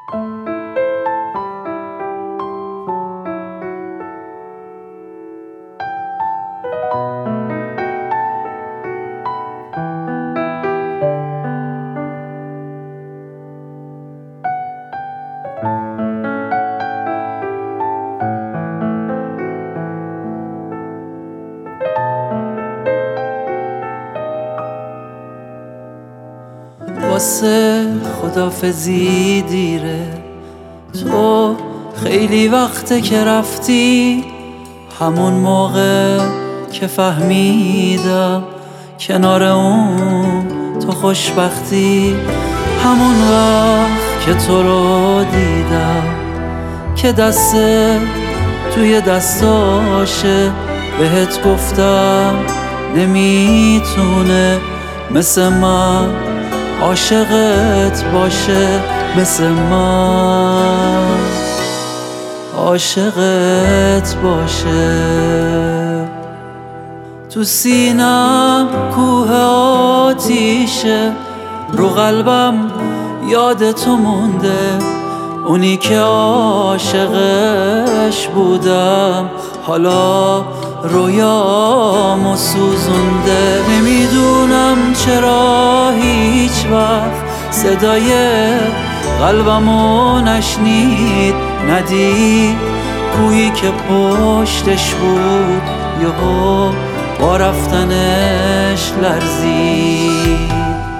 واسه خدافزی دیره، تو خیلی وقته که رفتی. همون موقع که فهمیدم کنار اون تو خوشبختی، همون وقت که تو رو دیدم که دسته توی دستاشه، بهت گفتم نمیتونه مثل من عاشقت باشه، مثل من عاشقت باشه. تو سینم کوه آتیشه، رو قلبم یاد تو مونده، اونی که عاشقش بودم حالا رویامو سوزونده. نمیدونم چرا هیچ وقت صدای قلبمو نشنید، ندید کویی که پشتش بود یهو با رفتنش لرزید.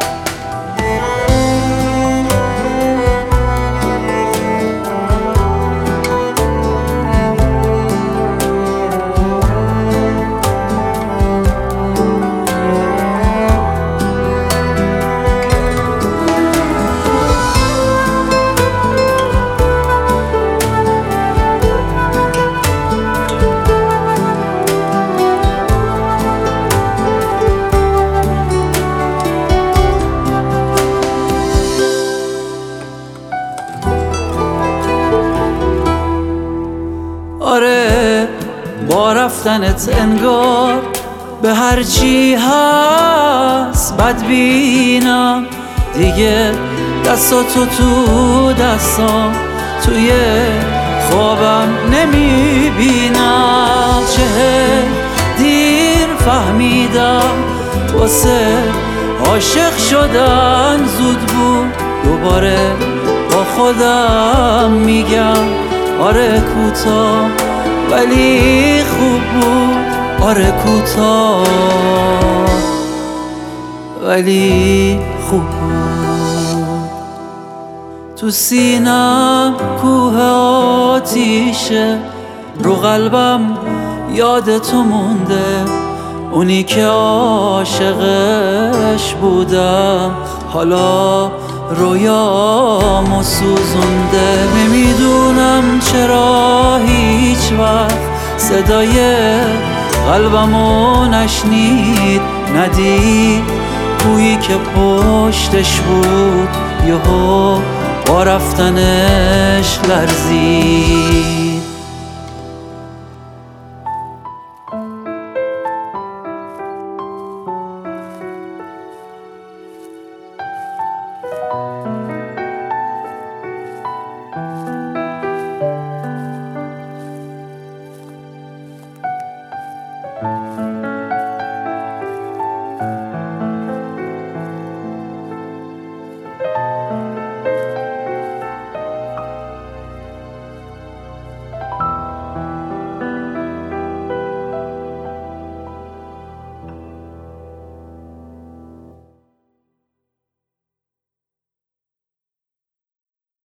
آره با رفتنت انگار به هرچی هست بدبینم، دیگه دستاتو تو دستام توی خوابم نمیبینم. چه دیر فهمیدم واسه عاشق شدن زود بود، دوباره با خودم میگم آره کوتاه ولی خوب بود، آره کوتاه ولی خوب بود. تو سینم کوه آتیشه، رو قلبم یاد تو مونده، اونی که عاشقش بودم حالا رویامو سوزونده. نمیدونم چرا هیچ وقت صدای قلبمو نشنید، ندید کویی که پشتش بود یهو با رفتنش لرزید.